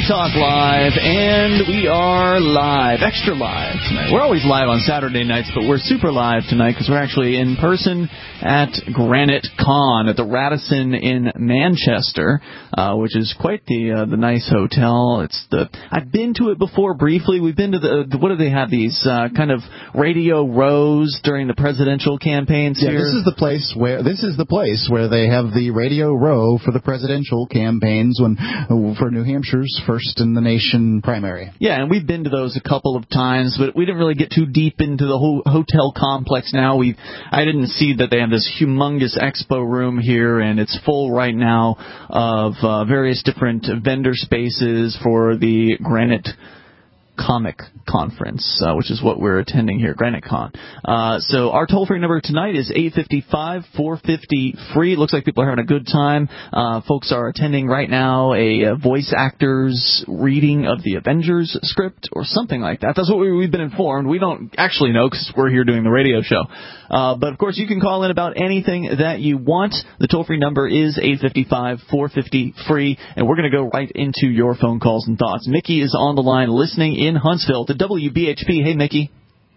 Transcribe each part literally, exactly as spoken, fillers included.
Talk Live, and we are live, extra live tonight. We're always live on Saturday nights, but we're super live tonight because we're actually in person at Granite Con at the Radisson in Manchester, uh, which is quite the uh, the nice hotel. It's the I've been to it before briefly. We've been to the, the what do they have, these uh, kind of radio rows during the presidential campaigns yeah, here? This is the place where this is the place where they have the radio row for the presidential campaigns when for New Hampshire's first in the nation primary. Yeah, and we've been to those a couple of times, but we didn't really get too deep into the whole hotel complex now. We I didn't see that they have this humongous expo room here, and it's full right now of uh, various different vendor spaces for the Granite Comic Conference, uh, which is what we're attending here, Granite Con. Uh, so our toll-free number tonight is eight five five, four five zero, free. It looks like people are having a good time. Uh, folks are attending right now a, a voice actor's reading of the Avengers script or something like that. That's what we, we've been informed. We don't actually know because we're here doing the radio show. Uh, but, of course, you can call in about anything that you want. The toll-free number is eight five five, four five zero, free, and we're going to go right into your phone calls and thoughts. Mickey is on the line listening in Huntsville to W B H P. Hey, Mickey.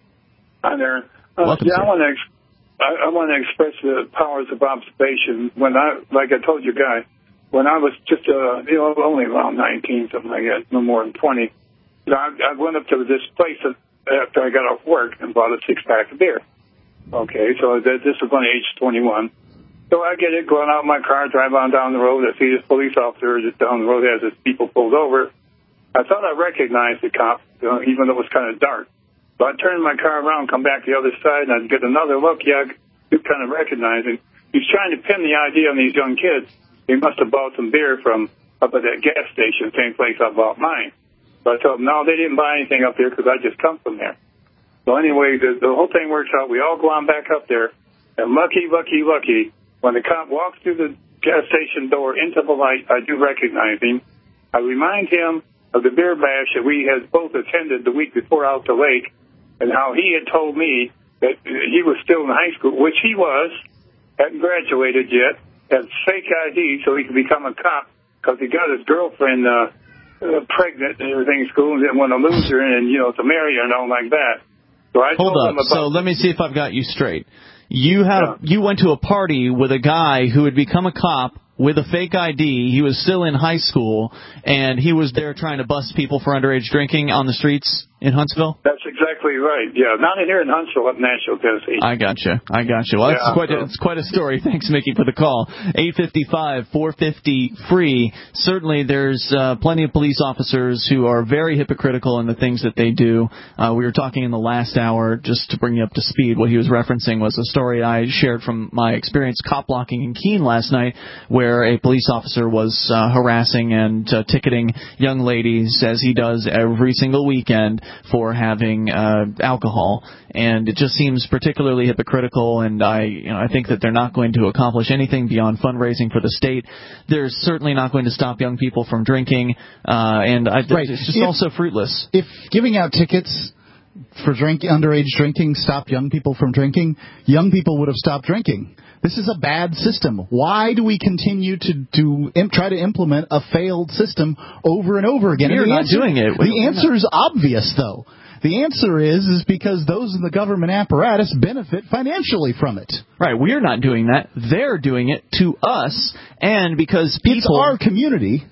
Hi there. Uh, Welcome, yeah, sir. I want to ex- I, I want to express the powers of observation. When I, like I told you guys, when I was just uh, you know only around nineteen, something like that, no more than twenty, you know, I, I went up to this place after I got off work and bought a six pack of beer. Okay, so th- this was when I aged twenty-one. So I get it, going out in my car, drive on down the road. I see this police officer just down the road has his people pulled over. I thought I recognized the cop, you know, even though it was kind of dark. So I turned my car around, come back the other side, and I'd get another look. Yeah, I do kind of recognize him. He's trying to pin the idea on these young kids. He must have bought some beer from up at that gas station, same place I bought mine. So I told him, no, they didn't buy anything up there because I just come from there. So anyway, the, the whole thing works out. We all go on back up there, and lucky, lucky, lucky, when the cop walks through the gas station door into the light, I do recognize him. I remind him of the beer bash that we had both attended the week before out the lake, and how he had told me that he was still in high school, which he was, hadn't graduated yet, had fake I D so he could become a cop because he got his girlfriend uh, uh, pregnant and everything in school and didn't want to lose her and, you know, to marry her and all like that. So I Hold told up. him about, so let me see if I've got you straight. You had yeah. a, you went to a party with a guy who had become a cop with a fake I D. He was still in high school, and he was there trying to bust people for underage drinking on the streets in Huntsville? That's exactly right. Yeah, not in here in Huntsville, up in Nashville, Tennessee. I gotcha. I gotcha. Well, that's yeah, quite a, so. it's quite a story. Thanks, Mickey, for the call. eight five five, four five zero, free. Certainly, there's uh, plenty of police officers who are very hypocritical in the things that they do. Uh, we were talking in the last hour, just to bring you up to speed, what he was referencing was a story I shared from my experience cop blocking in Keene last night, where a police officer was uh, harassing and uh, ticketing young ladies, as he does every single weekend, for having uh, alcohol, and it just seems particularly hypocritical. And I, you know, I think that they're not going to accomplish anything beyond fundraising for the state. They're certainly not going to stop young people from drinking, uh, and I, right. it's just if, also fruitless. If giving out tickets for drink underage drinking stopped young people from drinking, young people would have stopped drinking. This is a bad system. Why do we continue to, to imp, try to implement a failed system over and over again? We're and the not answer, doing it. The answer is obvious, though. The answer is is because those in the government apparatus benefit financially from it. Right. We're not doing that. They're doing it to us, and because people... It's our community.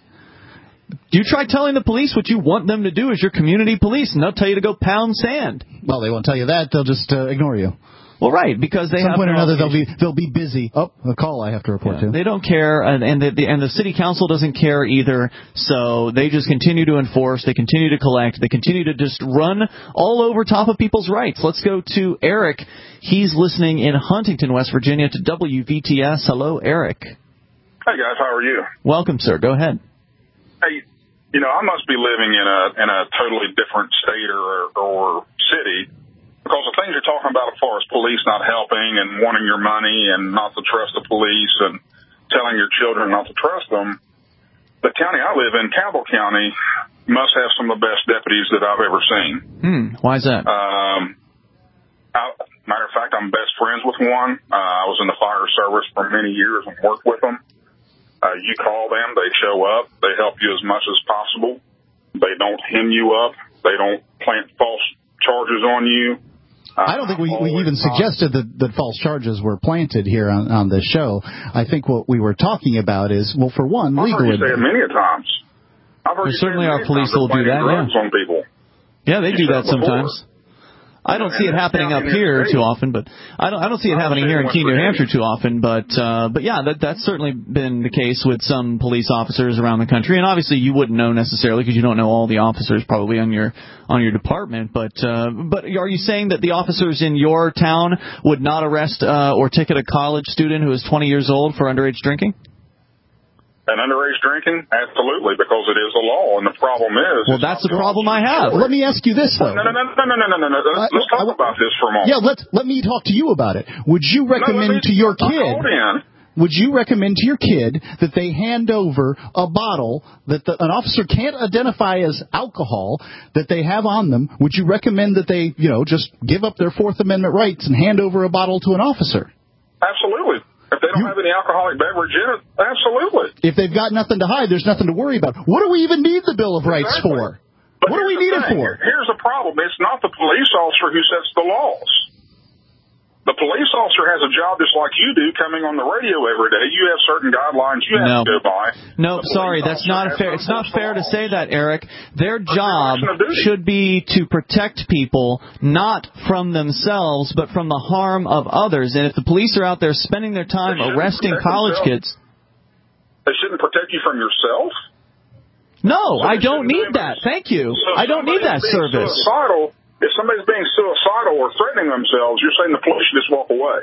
You try telling the police what you want them to do as your community police, and they'll tell you to go pound sand. Well, they won't tell you that. They'll just uh, ignore you. Well, right, because they At some have point or no another they'll be they'll be busy. Oh, a call I have to report yeah, to. They don't care, and and the, the and the city council doesn't care either. So they just continue to enforce. They continue to collect. They continue to just run all over top of people's rights. Let's go to Eric. He's listening in Huntington, West Virginia, to W V T S. Hello, Eric. Hey guys, how are you? Welcome, sir. Go ahead. Hey, you know, I must be living in a in a totally different state or or city. Because the things you're talking about as far as police not helping and wanting your money and not to trust the police and telling your children not to trust them, the county I live in, Cabell County, must have some of the best deputies that I've ever seen. Hmm. Why is that? Um, I, matter of fact, I'm best friends with one. Uh, I was in the fire service for many years and worked with them. Uh, you call them, they show up, they help you as much as possible. They don't hem you up. They don't plant false charges on you. Uh, I don't think we, we even suggested that, that false charges were planted here on, on this show. I think what we were talking about is, well, for one, I've legal. heard you say it many a times. I've heard Well, you certainly say it our many police times will do they're that, planting drugs yeah. on people. Yeah, they You do said that it before. sometimes. I don't see it happening up here too often, but I don't. I don't see it I happening here in understand Keene, New what Hampshire too often. But uh, but yeah, that that's certainly been the case with some police officers around the country. And obviously, you wouldn't know necessarily because you don't know all the officers probably on your on your department. But uh, but are you saying that the officers in your town would not arrest uh, or ticket a college student who is twenty years old for underage drinking? And underage drinking? Absolutely, because it is a law, and the problem is... Well, that's the problem I have. Let me ask you this, though. No, no, no, no, no, no, no, no, no. Let's, let's talk I, I, about this for a moment. Yeah, let let me talk to you about it. Would you recommend no, me, to your I'm kid... called in. Would you recommend to your kid that they hand over a bottle that the, an officer can't identify as alcohol that they have on them? Would you recommend that they, you know, just give up their Fourth Amendment rights and hand over a bottle to an officer? Absolutely. If they don't You, have any alcoholic beverage in it, absolutely. If they've got nothing to hide, there's nothing to worry about. What do we even need the Bill of Rights Exactly. for? But What do we here's need the it thing. for? Here's the problem. It's not the police officer who sets the laws. The police officer has a job just like you do, coming on the radio every day. You have certain guidelines you have No. to go by. No, The sorry, police that's not a officer fair. has It's to not enforce fair the to say laws. that, Eric. Their job direction of duty. should be to protect people, not from themselves, but from the harm of others. And if the police are out there spending their time They shouldn't arresting protect college themselves. kids, They shouldn't protect you from yourself. no, So I they don't shouldn't need do that. it. Thank you. So I don't need that somebody's being service. Suicidal, if somebody's being suicidal or threatening themselves, you're saying the police should just walk away.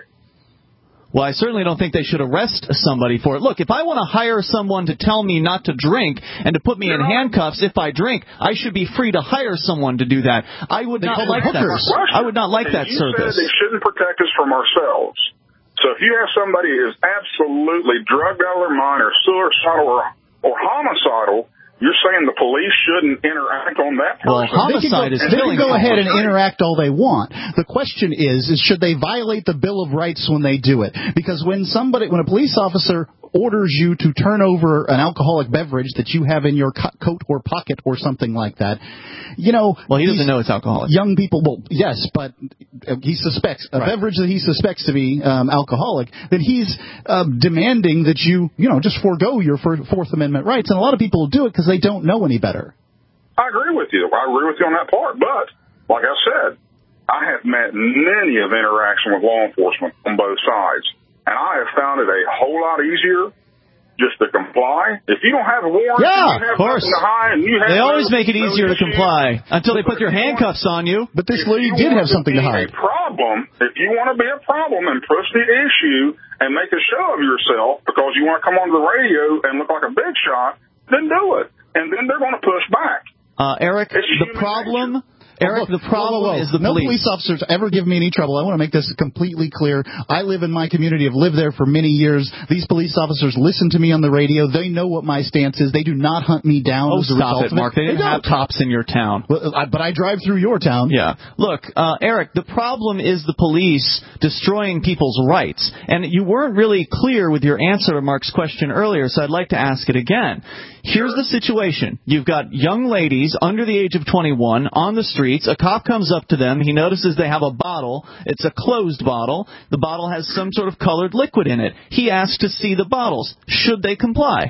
Well, I certainly don't think they should arrest somebody for it. Look, if I want to hire someone to tell me not to drink and to put me in handcuffs if I drink, I should be free to hire someone to do that. I would They not call like them that. hookers. I would not like And that you service. said they shouldn't protect us from ourselves. So if you have somebody who is absolutely drugged out of their mind or suicidal or, or homicidal, you're saying the police shouldn't interact on that person? Well, homicide they is can go, killing they can go people. ahead and interact all they want. The question is, is should they violate the Bill of Rights when they do it? Because when somebody, when a police officer orders you to turn over an alcoholic beverage that you have in your co- coat or pocket or something like that, you know... Well, he doesn't these know it's alcoholic. Young people, well, yes, but he suspects, a Right. beverage that he suspects to be um, alcoholic, that he's uh, demanding that you, you know, just forego your fir- Fourth Amendment rights. And a lot of people do it because they don't know any better. I agree with you. I agree with you on that part. But, like I said, I have met many of interaction with law enforcement on both sides. And I have found it a whole lot easier just to comply. If you don't have a warrant, Yeah, and you have of course. nothing to hide, and you have They always no, make it no easier to issue, comply until they put But your if you handcuffs on you. But this if lady you did want have something to be hide. A problem, if you want to be a problem and push the issue and make a show of yourself because you want to come on the radio and look like a big shot, then do it. And then they're going to push back. Uh, Eric, It's the human problem... nature. Eric, Oh, the problem whoa, whoa, whoa. is the no police. police officers ever give me any trouble. I want to make this completely clear. I live in my community. I've lived there for many years. These police officers listen to me on the radio. They know what my stance is. They do not hunt me down Oh, as a stop result it, of Mark. They didn't They have don't. cops in your town. Well, I, but I drive through your town. Yeah. Look, uh, Eric, the problem is the police destroying people's rights. And you weren't really clear with your answer to Mark's question earlier, so I'd like to ask it again. Here's the situation. You've got young ladies under the age of twenty-one on the streets. A cop comes up to them. He notices they have a bottle. It's a closed bottle. The bottle has some sort of colored liquid in it. He asks to see the bottles. Should they comply?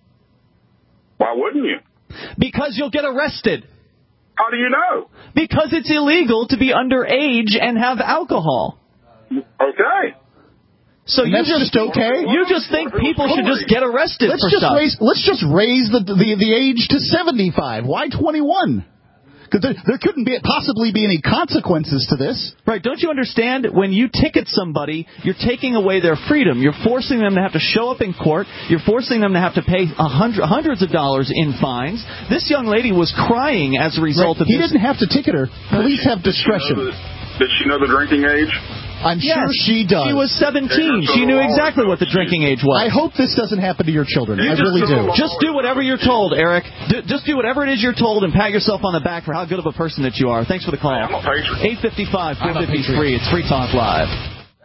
Why wouldn't you? Because you'll get arrested. How do you know? Because it's illegal to be underage and have alcohol. Okay. So And you that's just, just okay? You just think people should just get arrested Let's for just stuff. raise. Let's just raise the the, the age to seventy-five. Why twenty-one? Because there, there couldn't be possibly be any consequences to this. Right, don't you understand? When you ticket somebody, you're taking away their freedom. You're forcing them to have to show up in court. You're forcing them to have to pay a hundred, hundreds of dollars in fines. This young lady was crying as a result Right. of He this. didn't have to ticket her. Police have Did she know discretion. the- Did she know the drinking age? I'm Yes, sure she does. She was seventeen. She knew exactly what the drinking age was. I hope this doesn't happen to your children. I really do. Just do whatever you're told, Eric. Do, just do whatever it is you're told and pat yourself on the back for how good of a person that you are. Thanks for the call. I'm a patriot. eight five five, four five three. It's Free Talk Live.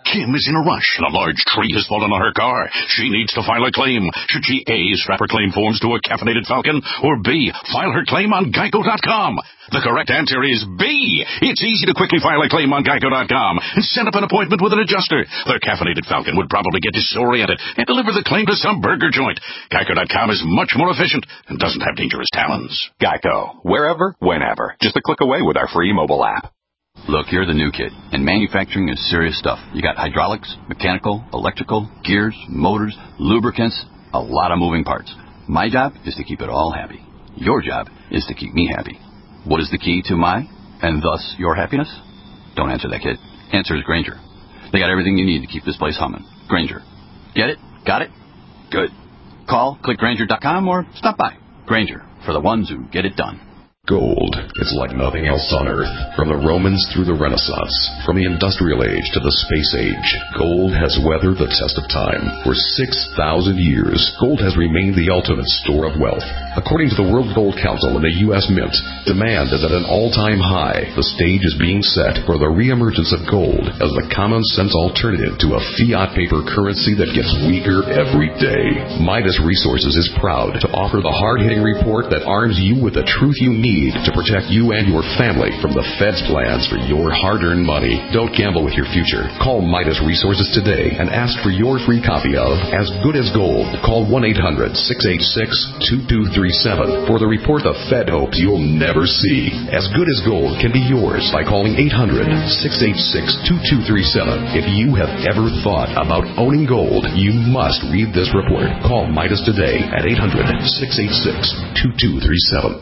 Kim is in a rush and a large tree has fallen on her car. She needs to file a claim. Should she A, strap her claim forms to a caffeinated Falcon, or B, file her claim on Geico dot com? The correct answer is B. It's easy to quickly file a claim on Geico dot com and set up an appointment with an adjuster. Their caffeinated Falcon would probably get disoriented and deliver the claim to some burger joint. Geico dot com is much more efficient and doesn't have dangerous talons. Geico. Wherever, whenever. Just a click away with our free mobile app. Look, you're the new kid, and manufacturing is serious stuff. You got hydraulics, mechanical, electrical, gears, motors, lubricants, a lot of moving parts. My job is to keep it all happy. Your job is to keep me happy. What is the key to my, and thus your happiness? Don't answer that, kid. Answer is Grainger. They got everything you need to keep this place humming. Grainger. Get it? Got it? Good. Call, click Grainger dot com, or stop by. Grainger, for the ones who get it done. Gold is like nothing else on Earth. From the Romans through the Renaissance, from the Industrial Age to the Space Age, gold has weathered the test of time. For six thousand years, gold has remained the ultimate store of wealth. According to the World Gold Council and the U S Mint, demand is at an all-time high. The stage is being set for the reemergence of gold as the common-sense alternative to a fiat paper currency that gets weaker every day. Midas Resources is proud to offer the hard-hitting report that arms you with the truth you need to protect you and your family from the Fed's plans for your hard-earned money. Don't gamble with your future. Call Midas Resources today and ask for your free copy of As Good as Gold. Call one eight hundred six eight six two two three seven for the report the Fed hopes you'll never see. As Good as Gold can be yours by calling eight hundred six eight six two two three seven. If you have ever thought about owning gold, you must read this report. Call Midas today at eight hundred six eight six two two three seven.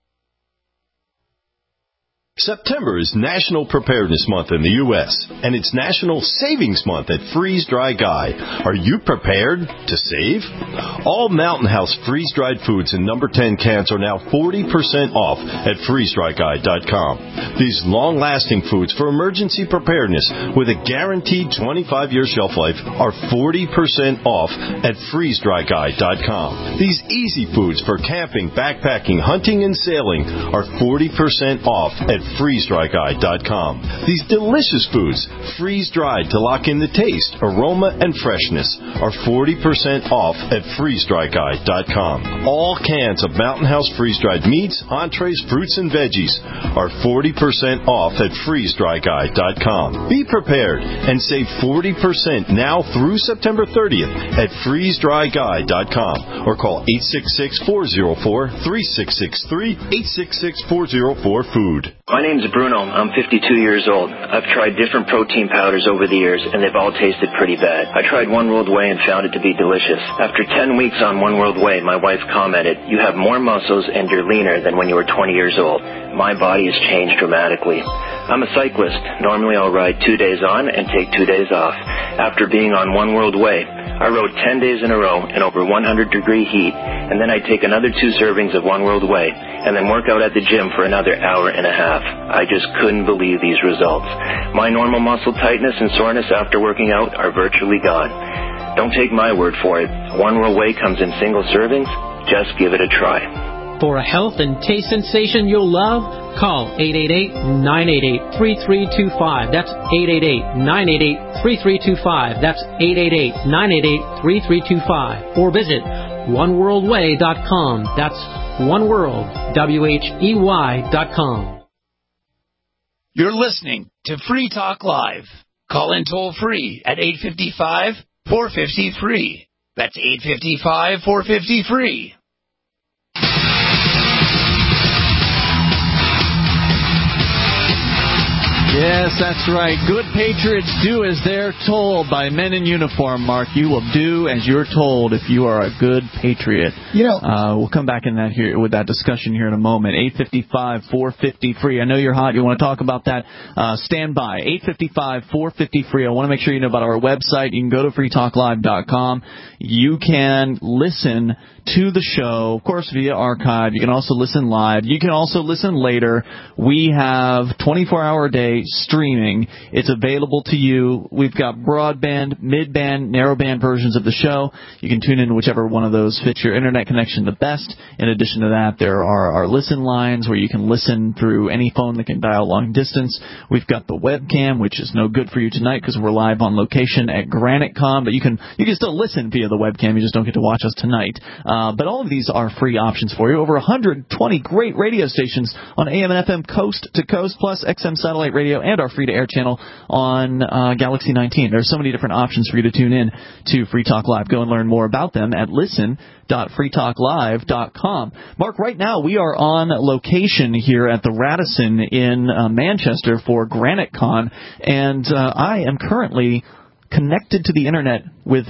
September is National Preparedness Month in the U S, and it's National Savings Month at Freeze Dry Guy. Are you prepared to save? All Mountain House freeze-dried foods in number ten cans are now forty percent off at freeze dry guy dot com. These long-lasting foods for emergency preparedness with a guaranteed twenty-five year shelf life are forty percent off at freeze dry guy dot com. These easy foods for camping, backpacking, hunting, and sailing are forty percent off at freeze dry guy dot com. These delicious foods, freeze-dried to lock in the taste, aroma, and freshness, are forty percent off at freeze dry guy dot com. All cans of Mountain House freeze-dried meats, entrees, fruits, and veggies are forty percent off at freeze dry guy dot com. Be prepared and save forty percent now through September thirtieth at freeze dry guy dot com or call eight six six, four zero four, three six six three, eight six six, four zero four, food. My name's Bruno. I'm fifty-two years old. I've tried different protein powders over the years, and they've all tasted pretty bad. I tried One World Whey and found it to be delicious. After ten weeks on One World Whey, my wife commented, "You have more muscles and you're leaner than when you were twenty years old." My body has changed dramatically. I'm a cyclist. Normally I'll ride two days on and take two days off. After being on One World Whey, I rode ten days in a row in over one hundred degree heat, and then I'd take another two servings of One World Whey, and then work out at the gym for another hour and a half. I just couldn't believe these results. My normal muscle tightness and soreness after working out are virtually gone. Don't take my word for it. One World Whey comes in single servings. Just give it a try. For a health and taste sensation you'll love, call eight eight eight, nine eight eight, three three two five. That's eight eight eight, nine eight eight, three three two five. That's eight eight eight, nine eight eight, three three two five. Or visit one world way dot com. That's oneworld, W H E Y dot com. You're listening to Free Talk Live. Call in toll free at eight five five, four five zero, free. That's eight five five, four five zero, free. Yes, that's right. Good patriots do as they're told by men in uniform, Mark. You will do as you're told if you are a good patriot. You know, uh, we'll come back in that here with that discussion here in a moment. eight five five, four five zero, free. I know you're hot. You want to talk about that? Uh, stand by. eight five five, four five zero, free. I want to make sure you know about our website. You can go to free talk live dot com. You can listen to the show, of course, via archive. You can also listen live. You can also listen later. We have twenty-four hour a day streaming. It's available to you. We've got broadband, mid-band, narrowband versions of the show. You can tune in whichever one of those fits your internet connection the best. In addition to that, there are our listen lines where you can listen through any phone that can dial long distance. We've got the webcam, which is no good for you tonight because we're live on location at GraniteCon, but you can you can still listen via the webcam. You just don't get to watch us tonight. Uh, but all of these are free options for you. Over one hundred twenty great radio stations on A M and F M coast to coast, plus X M satellite radio and our free-to-air channel on uh, Galaxy nineteen. There are so many different options for you to tune in to Free Talk Live. Go and learn more about them at listen dot free talk live dot com. Mark, right now we are on location here at the Radisson in uh, Manchester for GraniteCon, and uh, I am currently connected to the internet with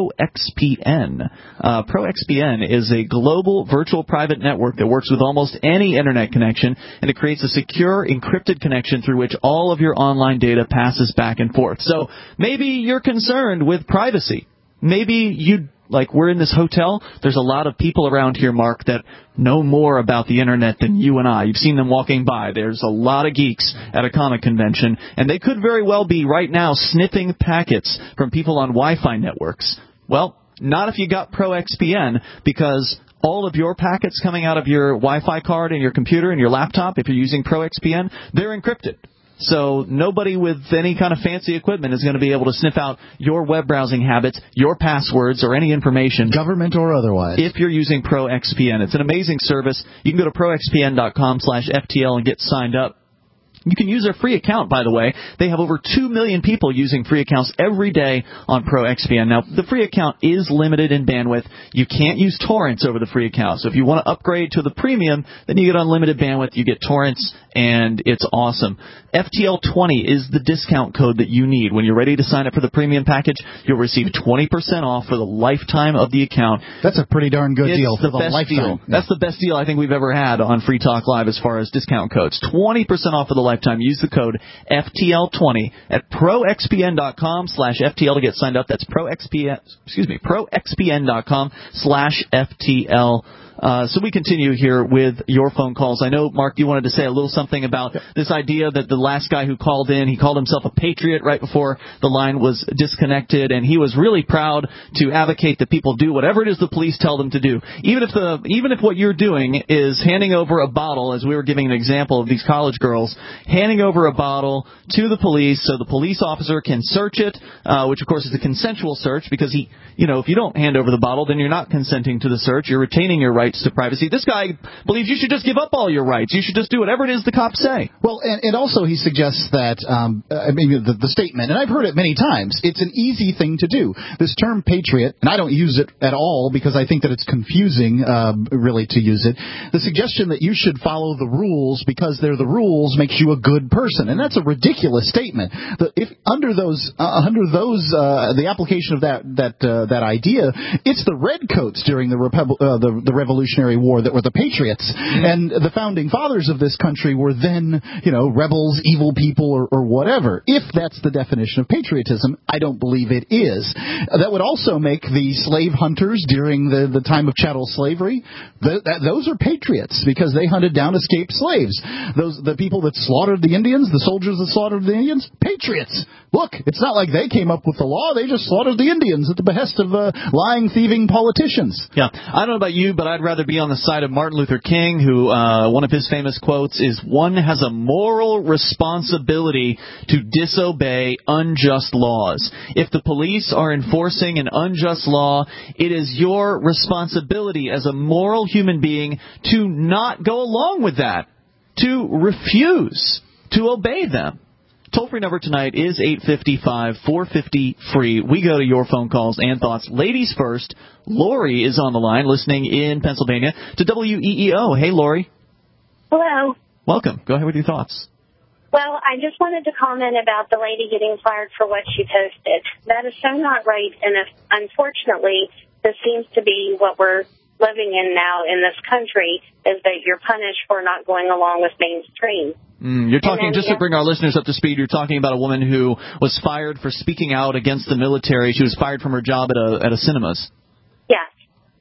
ProXPN. Uh, ProXPN is a global virtual private network that works with almost any internet connection, and it creates a secure, encrypted connection through which all of your online data passes back and forth. So maybe you're concerned with privacy. Maybe you Like, we're in this hotel. There's a lot of people around here, Mark, that know more about the internet than you and I. You've seen them walking by. There's a lot of geeks at a comic convention, and they could very well be right now sniffing packets from people on Wi-Fi networks. Well, not if you got ProXPN, because all of your packets coming out of your Wi-Fi card and your computer and your laptop, if you're using ProXPN, they're encrypted. So nobody with any kind of fancy equipment is going to be able to sniff out your web browsing habits, your passwords, or any information, government or otherwise, if you're using ProXPN. It's an amazing service. You can go to pro x p n dot com slash F T L and get signed up. You can use their free account, by the way. They have over two million people using free accounts every day on ProXPN. Now, the free account is limited in bandwidth. You can't use torrents over the free account. So if you want to upgrade to the premium, then you get unlimited bandwidth. You get torrents, and it's awesome. F T L twenty is the discount code that you need. When you're ready to sign up for the premium package, you'll receive twenty percent off for the lifetime of the account. That's a pretty darn good it's deal for the, the best lifetime. Deal. Yeah. That's the best deal I think we've ever had on Free Talk Live as far as discount codes. twenty percent off for the lifetime. Use the code F T L twenty at pro x p n dot com slash F T L to get signed up. That's ProXPN, excuse me, pro x p n dot com slash F T L. Uh, so we continue here with your phone calls. I know, Mark, you wanted to say a little something about this idea that the last guy who called in, he called himself a patriot right before the line was disconnected, and he was really proud to advocate that people do whatever it is the police tell them to do. Even if the even if what you're doing is handing over a bottle, as we were giving an example of these college girls, handing over a bottle to the police so the police officer can search it, uh, which of course is a consensual search, because he, you know, if you don't hand over the bottle, then you're not consenting to the search. You're retaining your right to privacy. This guy believes you should just give up all your rights. You should just do whatever it is the cops say. Well, and, and also he suggests that, um, I mean, the, the statement, and I've heard it many times, it's an easy thing to do. This term patriot, and I don't use it at all because I think that it's confusing, um, really, to use it. The suggestion that you should follow the rules because they're the rules makes you a good person, and that's a ridiculous statement. The, if under those, uh, under those, uh, the application of that that uh, that idea, it's the redcoats during the, Repub- uh, the the Revolutionary War that were the patriots, and the founding fathers of this country were then, you know, rebels, evil people, or, or whatever. If that's the definition of patriotism, I don't believe it is. That would also make the slave hunters during the, the time of chattel slavery, the, that, those are patriots because they hunted down escaped slaves. Those the people that slaughtered the Indians, the soldiers that slaughtered the Indians, patriots. Look, it's not like they came up with the law. They just slaughtered the Indians at the behest of uh, lying, thieving politicians. Yeah, I don't know about you, but I'd rather be on the side of Martin Luther King, who uh, one of his famous quotes is, "One has a moral responsibility to disobey unjust laws." If the police are enforcing an unjust law, it is your responsibility as a moral human being to not go along with that, to refuse to obey them. Toll-free number tonight is eight five five, four five zero, free. We go to your phone calls and thoughts. Ladies first. Lori is on the line, listening in Pennsylvania to W E E O. Hey, Lori. Hello. Welcome. Go ahead with your thoughts. Well, I just wanted to comment about the lady getting fired for what she posted. That is so not right, and if, unfortunately, this seems to be what we're living in now in this country, is that you're punished for not going along with mainstream. Mm, you're talking, then, just yeah. to bring our listeners up to speed, you're talking about a woman who was fired for speaking out against the military. She was fired from her job at a at a cinemas. Yes.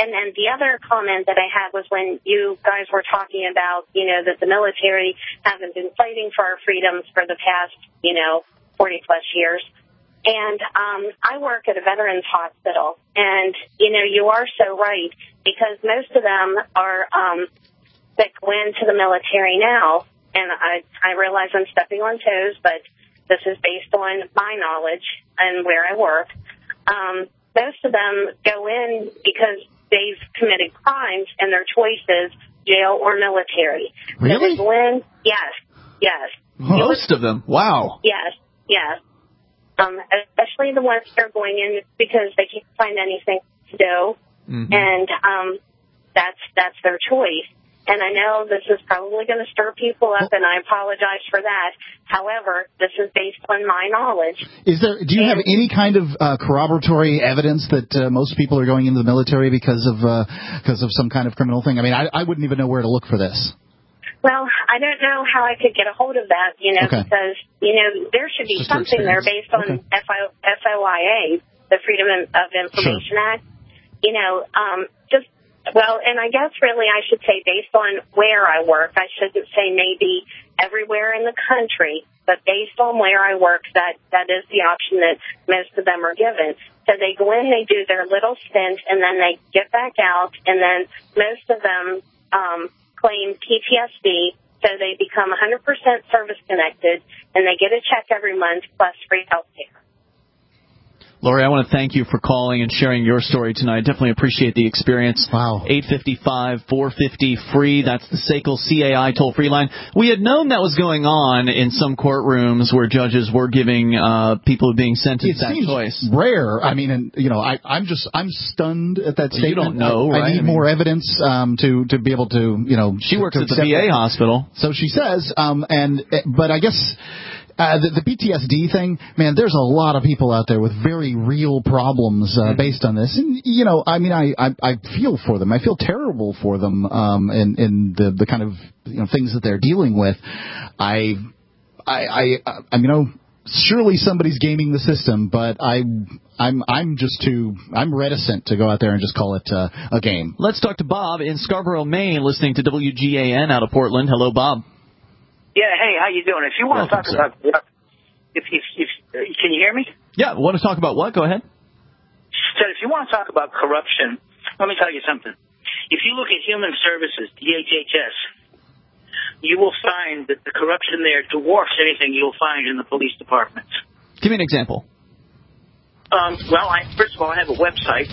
and then the other comment that I had was when you guys were talking about, you know, that the military haven't been fighting for our freedoms for the past, you know, forty plus years. And um, I work at a veterans hospital, and, you know, you are so right, because most of them are um, that go into the military now, and I, I realize I'm stepping on toes, but this is based on my knowledge and where I work. Um, most of them go in because they've committed crimes, and their choice is jail or military. Really? So they go in, yes, yes. Most of them? Wow. Yes, yes. Um, especially the ones that are going in because they can't find anything to do, mm-hmm. and um, that's that's their choice. And I know this is probably going to stir people up, and I apologize for that. However, this is based on my knowledge. Is there? Do you and, have any kind of uh, corroboratory evidence that uh, most people are going into the military because of uh, because of some kind of criminal thing? I mean, I, I wouldn't even know where to look for this. Well, I don't know how I could get a hold of that, you know, okay. because, you know, there should be something there based on okay. F O I A, the Freedom of Information sure. Act. You know, um, just, well, and I guess really I should say based on where I work. I shouldn't say maybe everywhere in the country, but based on where I work, that, that is the option that most of them are given. So they go in, they do their little stint, and then they get back out, and then most of them, um, claim P T S D, so they become one hundred percent service-connected, and they get a check every month plus free health care. Lori, I want to thank you for calling and sharing your story tonight. Definitely appreciate the experience. Wow. eight five five, four five zero, free. That's the S A C L C A I toll-free line. We had known that was going on in some courtrooms where judges were giving uh, people being sentenced it that seems choice. Rare. I mean, and, you know, I, I'm just I'm stunned at that statement. You don't know, I, right? I need I mean, more evidence um, to to be able to, you know. She works to at the V A it. hospital. So she says, um, and but I guess. Uh, the, the P T S D thing, man, there's a lot of people out there with very real problems uh, mm-hmm. based on this. And, you know, I mean, I, I, I feel for them. I feel terrible for them um, in, in the, the kind of you know, things that they're dealing with. I, I, I, I mean, you know, surely somebody's gaming the system, but I, I'm, I'm just too, I'm reticent to go out there and just call it uh, a game. Let's talk to Bob in Scarborough, Maine, listening to W G A N out of Portland. Hello, Bob. Yeah, hey, how you doing? If you want Welcome, to talk sir. about, if, if, if, can you hear me? Yeah, want to talk about what? Go ahead. So if you want to talk about corruption, let me tell you something. If you look at Human Services, D H H S, you will find that the corruption there dwarfs anything you'll find in the police departments. Give me an example. Um, well, I, first of all, I have a website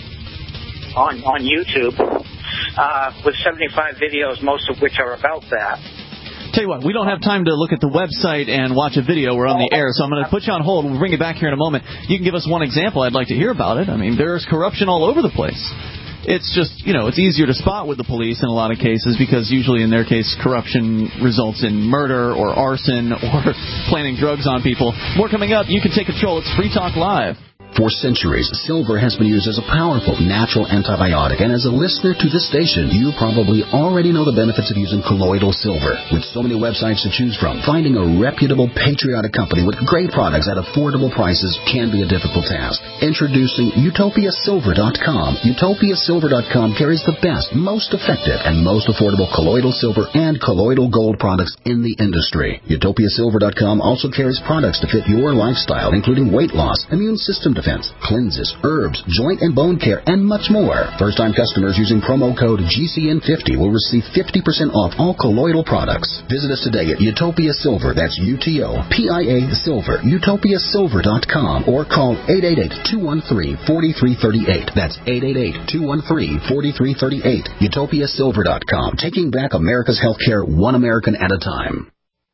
on, on YouTube uh, with seventy-five videos, most of which are about that. Tell you what, we don't have time to look at the website and watch a video. We're on the air, so I'm going to put you on hold. We'll bring you back here in a moment. You can give us one example. I'd like to hear about it. I mean, there's corruption all over the place. It's just, you know, it's easier to spot with the police in a lot of cases because usually in their case, corruption results in murder or arson or planting drugs on people. More coming up. You can take control. It's Free Talk Live. For centuries, silver has been used as a powerful natural antibiotic, and as a listener to this station, you probably already know the benefits of using colloidal silver. With so many websites to choose from, finding a reputable, patriotic company with great products at affordable prices can be a difficult task. Introducing Utopia Silver dot com. Utopia Silver dot com carries the best, most effective, and most affordable colloidal silver and colloidal gold products in the industry. Utopia Silver dot com also carries products to fit your lifestyle, including weight loss, immune system defense, cleanses, herbs, joint and bone care, and much more. First-time customers using promo code G C N fifty will receive fifty percent off all colloidal products. Visit us today at Utopia Silver, that's U T O P I A Silver, Utopia Silver dot com, or call eight eight eight, two one three, four three three eight. That's eight eight eight, two one three, four three three eight. Utopia Silver dot com, taking back America's healthcare one American at a time.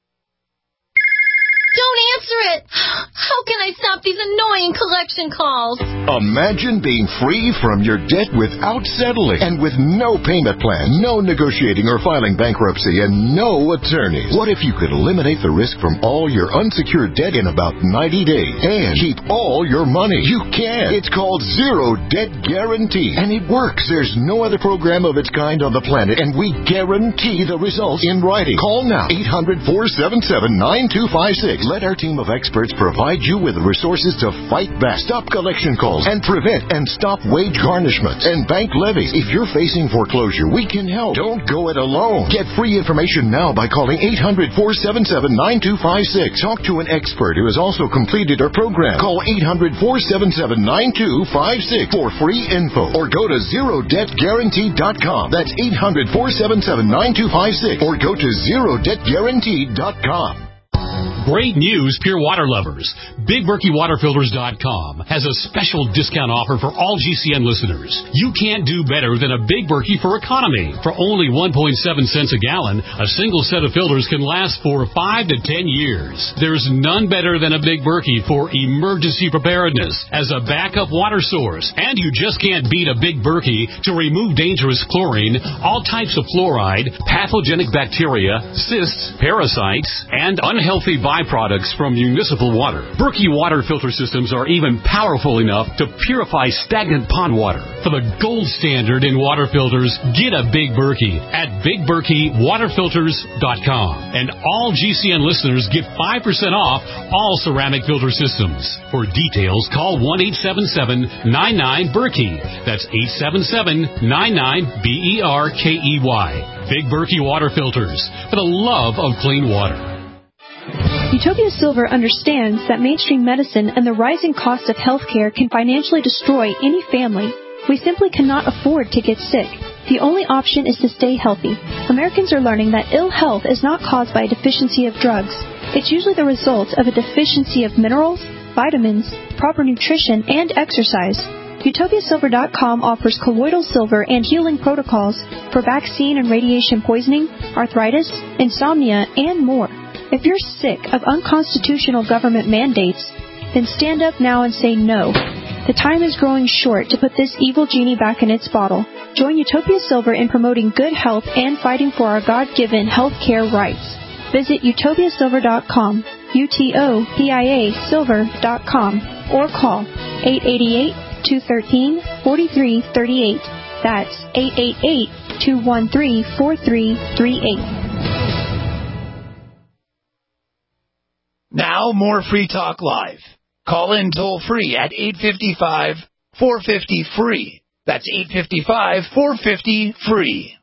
Don't answer it! How can I stop these annoying collection calls? Imagine being free from your debt without settling and with no payment plan, no negotiating or filing bankruptcy, and no attorneys. What if you could eliminate the risk from all your unsecured debt in about ninety days and keep all your money? You can. It's called Zero Debt Guarantee, and it works. There's no other program of its kind on the planet, and we guarantee the results in writing. Call now, eight hundred, four seven seven, nine two five six. Let our team of experts provide you with the resources to fight back, stop collection calls, and prevent and stop wage garnishments and bank levies. If you're facing foreclosure, we can help. Don't go it alone. Get free information now by calling eight hundred, four seven seven, nine two five six. Talk to an expert who has also completed our program. Call eight hundred, four seven seven, nine two five six for free info, or go to zero debt guarantee dot com. That's eight hundred, four seven seven, nine two five six, or go to zero debt guarantee dot com. Great news, pure water lovers. Big Berkey Water Filters dot com has a special discount offer for all G C N listeners. You can't do better than a Big Berkey for economy. For only one point seven cents a gallon, a single set of filters can last for five to ten years. There's none better than a Big Berkey for emergency preparedness as a backup water source. And you just can't beat a Big Berkey to remove dangerous chlorine, all types of fluoride, pathogenic bacteria, cysts, parasites, and unhealthy byproducts from municipal water. Berkey water filter systems are even powerful enough to purify stagnant pond water. For the gold standard in water filters, get a Big Berkey at Big Berkey Water Filters dot com. And all G C N listeners get five percent off all ceramic filter systems. For details, call one eight seven seven, nine nine, Berkey. That's eight seven seven, nine nine, B E R K E Y. Big Berkey Water Filters, for the love of clean water. Utopia Silver understands that mainstream medicine and the rising cost of health care can financially destroy any family. We simply cannot afford to get sick. The only option is to stay healthy. Americans are learning that ill health is not caused by a deficiency of drugs. It's usually the result of a deficiency of minerals, vitamins, proper nutrition, and exercise. Utopia Silver dot com offers colloidal silver and healing protocols for vaccine and radiation poisoning, arthritis, insomnia, and more. If you're sick of unconstitutional government mandates, then stand up now and say no. The time is growing short to put this evil genie back in its bottle. Join Utopia Silver in promoting good health and fighting for our God-given health care rights. Visit Utopia Silver dot com, U T O P I A Silver dot com, or call eight eight eight, two one three, four three three eight. That's eight eight eight, two one three, four three three eight. Now, more Free Talk Live. Call in toll free at eight five five, four five zero, free. That's eight five five, four five zero, free.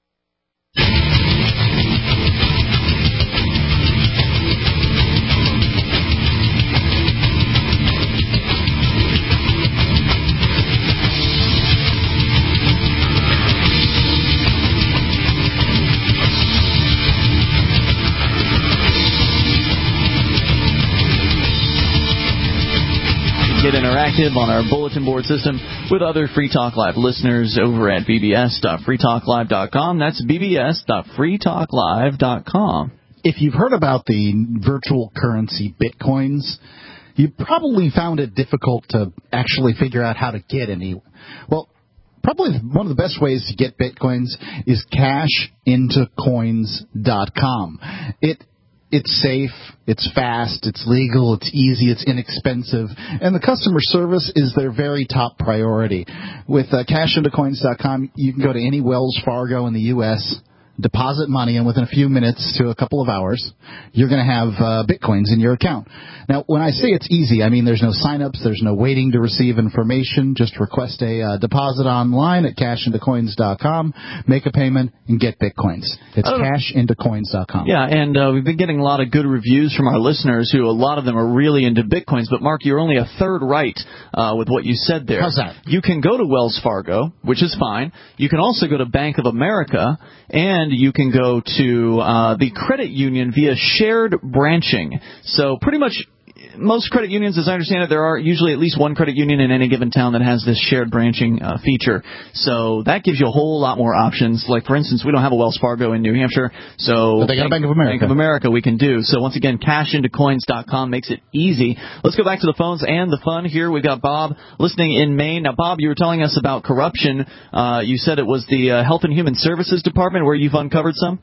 Get interactive on our bulletin board system with other Free Talk Live listeners over at b b s dot free talk live dot com. That's b b s dot free talk live dot com. If you've heard about the virtual currency bitcoins, you probably found it difficult to actually figure out how to get any. Well, probably one of the best ways to get bitcoins is cash into coins dot com. It It's safe, it's fast, it's legal, it's easy, it's inexpensive, and the customer service is their very top priority. With uh, cash into coins dot com, you can go to any Wells Fargo in the U S, deposit money, and within a few minutes to a couple of hours, you're going to have uh, bitcoins in your account. Now, when I say it's easy, I mean there's no sign-ups, there's no waiting to receive information. Just request a uh, deposit online at cash into coins dot com, make a payment, and get bitcoins. It's cash into coins dot com. Yeah, and uh, we've been getting a lot of good reviews from our listeners who, a lot of them are really into bitcoins. But, Mark, you're only a third right uh, with what you said there. How's that? You can go to Wells Fargo, which is fine. You can also go to Bank of America, and you can go to uh, the credit union via shared branching. So pretty much most credit unions, as I understand it, there are usually at least one credit union in any given town that has this shared branching uh, feature. So that gives you a whole lot more options. Like, for instance, we don't have a Wells Fargo in New Hampshire, so but they got a Bank of America. Bank of America we can do. So once again, cash into coins dot com makes it easy. Let's go back to the phones and the fun here. We've got Bob listening in Maine. Now, Bob, you were telling us about corruption. Uh, you said it was the uh, Health and Human Services Department where you've uncovered some?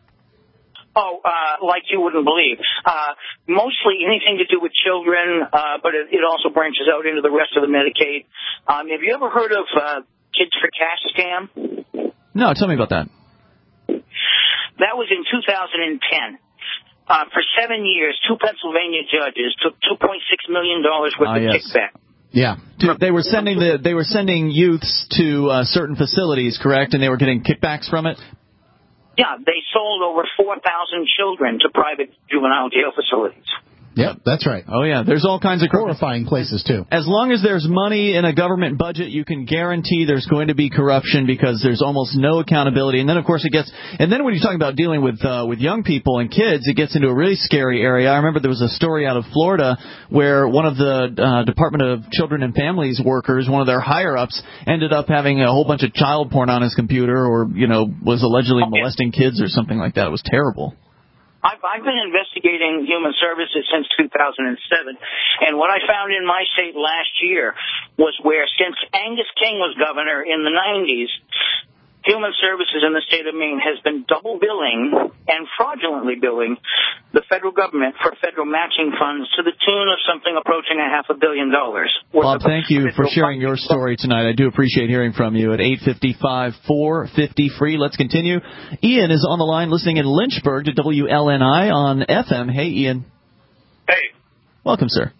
Oh, uh, like you wouldn't believe. Uh, mostly anything to do with children, uh, but it, it also branches out into the rest of the Medicaid. Um, have you ever heard of uh, Kids for Cash scam? No, tell me about that. That was in two thousand ten. Uh, for seven years, two Pennsylvania judges took two point six million dollars worth Ah, of yes. kickback. Yeah. They were sending the they were sending youths to uh, certain facilities, correct? And they were getting kickbacks from it? Yeah, they sold over four thousand children to private juvenile jail facilities. Yep, that's right. Oh, yeah. There's all kinds of horrifying places, too. As long as there's money in a government budget, you can guarantee there's going to be corruption because there's almost no accountability. And then, of course, it gets – and then when you're talking about dealing with uh, with young people and kids, it gets into a really scary area. I remember there was a story out of Florida where one of the uh, Department of Children and Families workers, one of their higher-ups, ended up having a whole bunch of child porn on his computer or, you know, was allegedly molesting kids or something like that. It was terrible. I've, I've been investigating human services since two thousand seven, and what I found in my state last year was where, since Angus King was governor in the nineties, human services in the state of Maine has been double billing and fraudulently billing the federal government for federal matching funds to the tune of something approaching a half a billion dollars. Bob, thank you for sharing your story tonight. I do appreciate hearing from you at eight five five, four five zero, free. Let's continue. Ian is on the line listening in Lynchburg to W L N I on F M. Hey, Ian. Hey. Welcome, sir.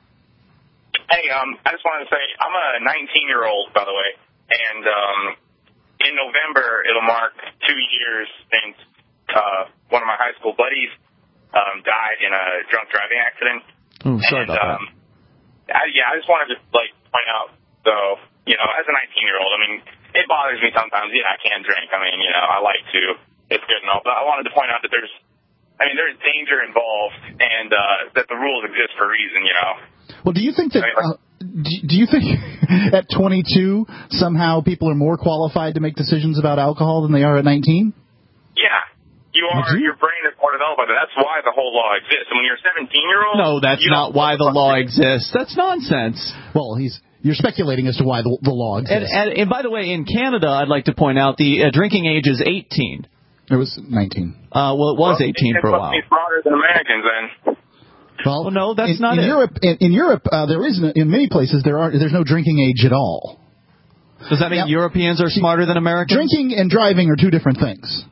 Hey, um, I just wanted to say, I'm a nineteen-year-old, by the way, and um, in November it'll mark two years since uh, one of my high school buddies um, died in a drunk driving accident. Oh, sorry and, about um, that. I, yeah, I just wanted to like point out, though, you know, as a nineteen-year-old, I mean, it bothers me sometimes. Yeah, I can drink. I mean, you know, I like to. It's good and all, but I wanted to point out that there's, I mean, there's danger involved, and uh, that the rules exist for a reason, you know. Well, do you think that? Uh, do, do you think at twenty-two somehow people are more qualified to make decisions about alcohol than they are at nineteen? Yeah, you are. You? Your brain is more developed by that. That's why the whole law exists. And when you're a seventeen-year-old, No, that's not why the law exists. That's nonsense. Well, he's you're speculating as to why the, the law exists. And, and, and by the way, in Canada, I'd like to point out the uh, drinking age is eighteen. It was nineteen. Uh, well, it was well, eighteen for a while. It's smarter than Americans, then. Well, no, that's in, not in it. Europe. In, in Europe, uh, there is no, in many places there are there's no drinking age at all. Does that mean now, Europeans are smarter than Americans? Drinking and driving are two different things.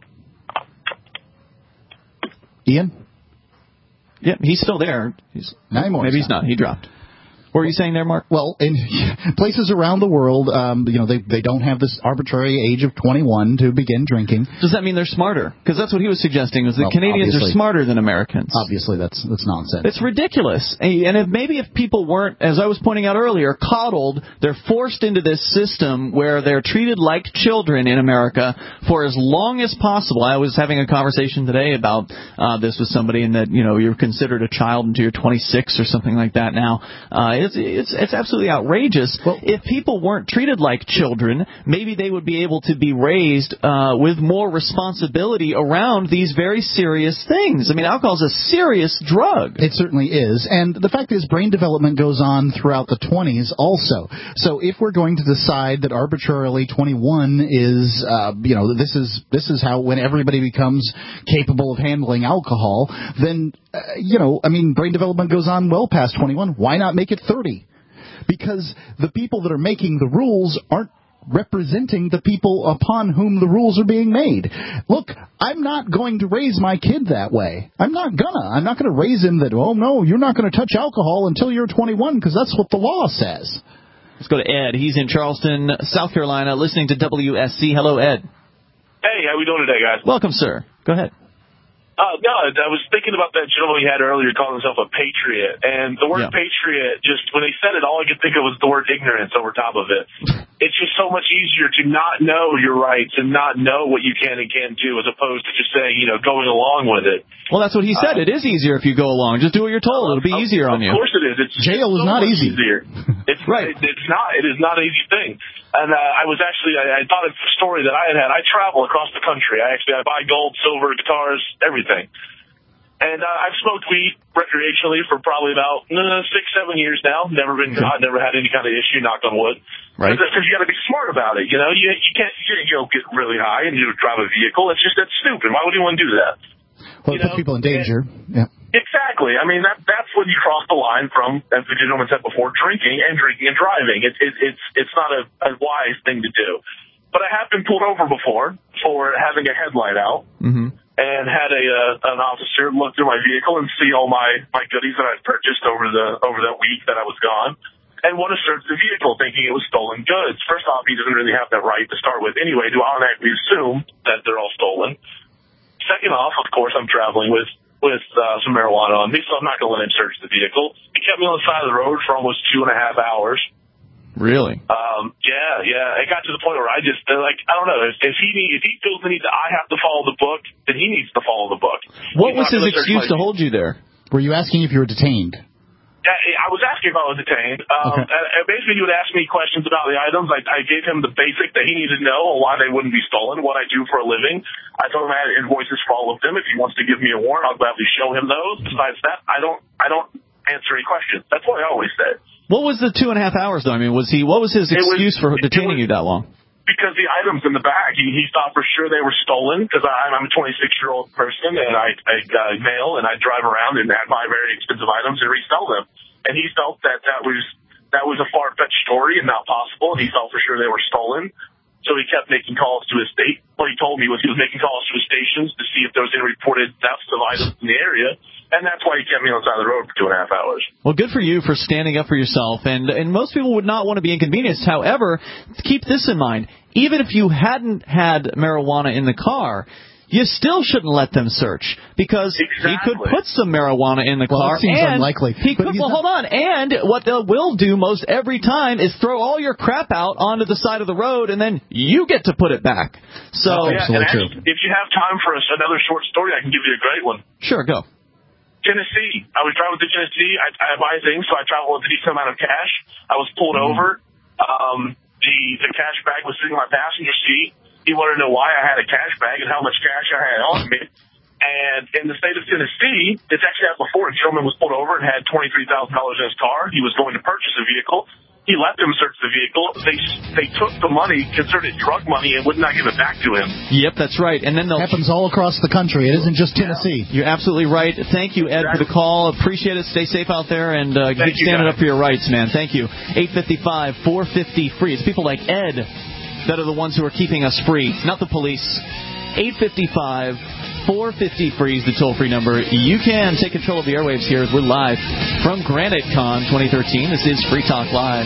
Ian? Yeah, he's still there. He's, maybe he's not. He dropped. What were you saying there, Mark? Well, in places around the world, um, you know, they they don't have this arbitrary age of twenty-one to begin drinking. Does that mean they're smarter? Because that's what he was suggesting, was that well, Canadians are smarter than Americans. Obviously, that's that's nonsense. It's ridiculous. And if, maybe if people weren't, as I was pointing out earlier, coddled, they're forced into this system where they're treated like children in America for as long as possible. I was having a conversation today about uh, this with somebody, and that, you know, you're considered a child until you're twenty-six or something like that now. Uh, It's, it's it's absolutely outrageous. Well, if people weren't treated like children, maybe they would be able to be raised uh, with more responsibility around these very serious things. I mean, alcohol is a serious drug. It certainly is. And the fact is, brain development goes on throughout the twenties also. So if we're going to decide that arbitrarily twenty-one is, uh, you know, this is this is how when everybody becomes capable of handling alcohol, then, uh, you know, I mean, brain development goes on well past twenty-one. Why not make it thirty? Because the people that are making the rules aren't representing the people upon whom the rules are being made. Look, I'm not going to raise my kid that way. I'm not gonna. I'm not going to raise him that, oh, no, you're not going to touch alcohol until you're twenty-one, because that's what the law says. Let's go to Ed. He's in Charleston, South Carolina, listening to W S C. Hello, Ed. Hey, how we doing today, guys? Welcome, sir. Go ahead. Oh, no, I was thinking about that gentleman we had earlier calling himself a patriot. And the word yeah. patriot, just when they said it, all I could think of was the word ignorance over top of it. It's just so much easier to not know your rights and not know what you can and can't do, as opposed to just saying, you know, going along with it. Well, that's what he said. Uh, it is easier if you go along. Just do what you're told. It'll be easier on you. Of course it is. It's Jail is so not much easy. Easier. It's right. It, it's not. It is not an easy thing. And uh, I was actually, I, I thought of a story that I had had. I travel across the country. I actually I buy gold, silver, guitars, everything. And uh, I've smoked weed recreationally for probably about uh, six, seven years now. Never been caught, never had any kind of issue, knock on wood. Right. Because you got to be smart about it. You know, you, you can't you, you know, get really high and you drive a vehicle. It's just, that's stupid. Why would anyone do that? Well, it puts people in danger. And, yeah. Exactly. I mean, that that's when you cross the line from, as the gentleman said before, drinking and drinking and driving. It, it, it's it's not a, a wise thing to do. But I have been pulled over before for having a headlight out. Mm-hmm. and had a uh, an officer look through my vehicle and see all my, my goodies that I'd purchased over the over that week that I was gone, and want to search the vehicle thinking it was stolen goods. First off, he doesn't really have that right to start with anyway, to automatically assume that they're all stolen. Second off, of course, I'm traveling with, with uh, some marijuana on me, so I'm not going to let him search the vehicle. He kept me on the side of the road for almost two and a half hours. Really? Um, yeah, yeah. It got to the point where I just, like, I don't know, if, if he need, if he feels the need that I have to follow the book, then he needs to follow the book. What He's was his excuse to hold you there? Were you asking if you were detained? I was asking if I was detained. Um, Okay. and basically, he would ask me questions about the items. I, I gave him the basic that he needed to know on why they wouldn't be stolen, what I do for a living. I told him I had invoices for all of them. If he wants to give me a warrant, I'll gladly show him those. Besides that, I don't, I don't answer any questions. That's what I always said. What was the two and a half hours, though? I mean, was he? What was his excuse was, for detaining was, you that long? Because the items in the bag, he, he thought for sure they were stolen, because I'm a twenty-six-year-old person, and I, I uh, mail, and I drive around and I buy very expensive items and resell them. And he felt that that was that was a far-fetched story and not possible, and he felt for sure they were stolen. So he kept making calls to his state. What he told me was he was making calls to his stations to see if there was any reported thefts of items in the area, and that's why he kept me on the side of the road for two and a half hours. Well, good for you for standing up for yourself, and and most people would not want to be inconvenienced. However, keep this in mind. Even if you hadn't had marijuana in the car, you still shouldn't let them search, because exactly. he could put some marijuana in the well, car. It seems and unlikely. He could, well, hold on. And what they will do most every time is throw all your crap out onto the side of the road, and then you get to put it back. So, oh, yeah, and actually, if you have time for a, another short story, I can give you a great one. Sure, go. Tennessee. I was driving to Tennessee. I, I buy things, so I travel with a decent amount of cash. I was pulled mm-hmm. over. Um, the the cash bag was sitting in my passenger seat. He wanted to know why I had a cash bag and how much cash I had on me. And in the state of Tennessee, it's actually happened before. A gentleman was pulled over and had twenty-three thousand dollars in his car. He was going to purchase a vehicle. He let them search the vehicle. They they took the money, considered it drug money, and would not give it back to him. Yep, that's right. And then they'll happens all across the country. It isn't just Tennessee. You're absolutely right. Thank you, Ed, for the call. Appreciate it. Stay safe out there, and uh, keep standing up for your rights, man. Thank you. eight five five, four five zero, free. It's people like Ed that are the ones who are keeping us free, not the police. eight five five, four five zero, free is the toll-free number. You can take control of the airwaves here as we're live from GraniteCon twenty thirteen. This is Free Talk Live.